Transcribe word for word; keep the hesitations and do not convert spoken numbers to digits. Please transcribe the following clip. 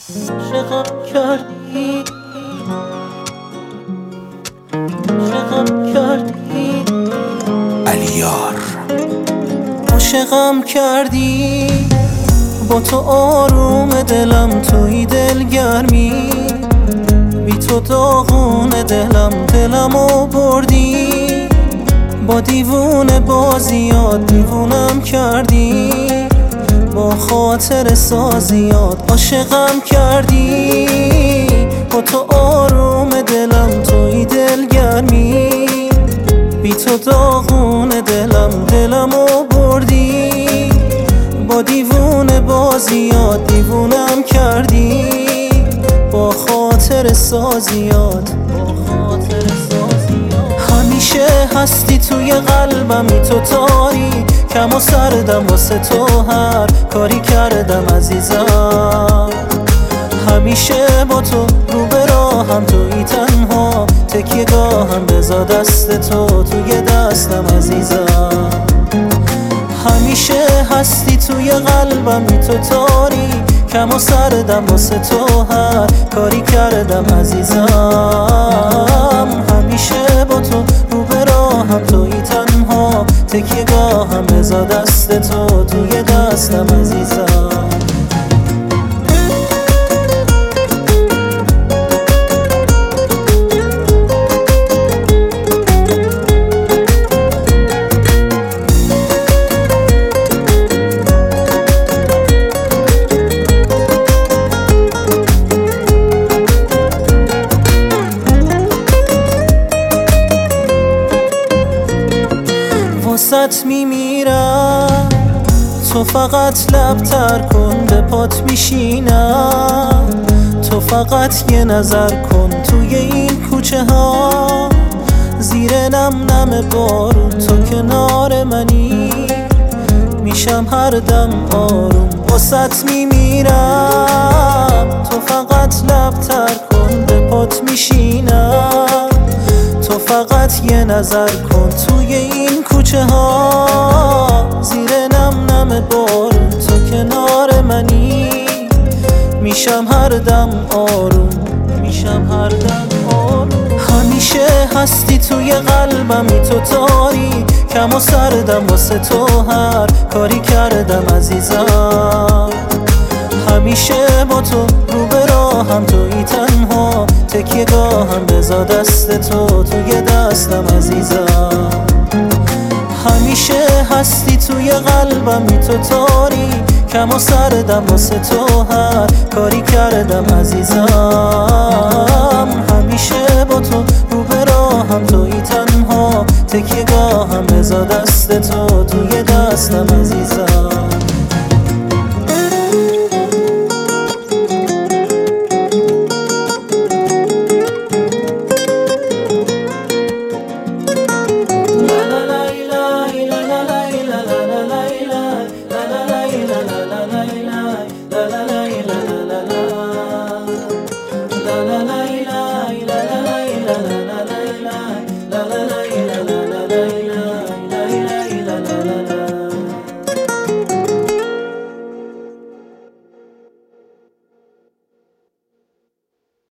عاشقم کردی، عاشقم کردی علیار. عاشقم کردی با تو آروم دلم، توی دلگرمی، بی تو داغون دلم، دلمو بردی با دیوونه بازیات، دیوونم کردی با خاطر سازیات. عاشقم کردی با تو آروم دلم، توی دلگرمی، بی تو داغون دلم، دلمو بردی با دیوونه بازیات، دیوونم کردی با خاطر سازیات، با خاطر سازیات. همیشه هستی توی قلبمی، تو تاری کم و سردم واسه تو هر کاری کردم عزیزم. همیشه با تو رو به راهم، توی تنها تکیه گاهم، بذار دست تو توی دستم عزیزم. همیشه هستی توی قلبمی، تو تاری کم و سردم واسه تو هر کاری کردم عزیزم. همیشه با تو رو به راهم، توی تنها تکیه گاهم، بذار دست تو توی دستم عزیزم. واسط میمیرم، تو فقط لب تر کن، به پات میشینم، تو فقط یه نظر کن توی این کوچه ها، زیر نم نم بارون تو کنار منی، میشم هر دم آروم. واسط میمیرم، تو فقط لب تر کن، به پات میشینم، تو فقط یه نظر کن توی این کوچه ها، زیر نم نم بارون تو کنار منی، میشم هر دم آروم، میشم هر دم آروم. همیشه هستی توی قلبمی، تو تاری کم و سردم واسه تو هر کاری کردم عزیزم. همیشه با تو رو به راهم، توی تنها تکیه گاهم، بذار دست تو توی دستم عزیزم. همیشه هستی توی قلبمی، تو تاری کم و سردم واسه تو هر کاری کردم عزیزم. همیشه با تو رو به راهم، توی تنها تکیه گاهم، بذار دست تو توی دستم عزیزم.